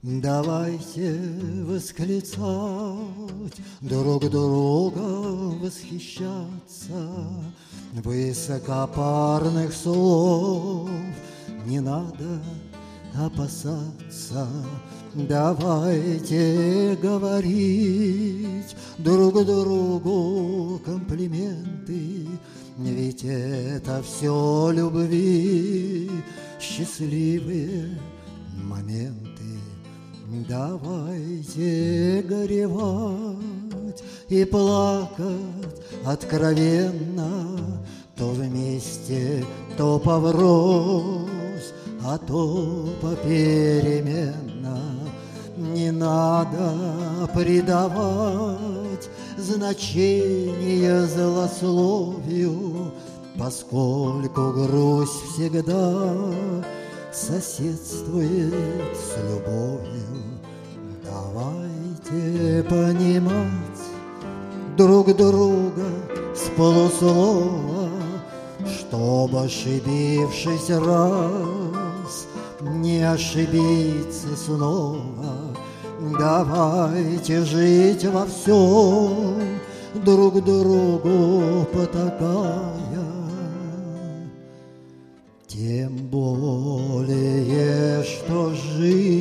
Давайте восклицать, друг друга восхищаться. Высокопарных слов не надо опасаться. Давайте говорить друг другу комплименты, ведь это все любви, счастливые моменты. Давайте горевать и плакать откровенно, то вместе, то поврось, а то попеременно. Не надо придавать значение злословию, поскольку грусть всегда соседствует с любовью. Давайте понимать друг друга с полуслова, чтобы, ошибившись раз, не ошибиться снова. Давайте жить во всем, друг другу потакая. Тем более, что жизнь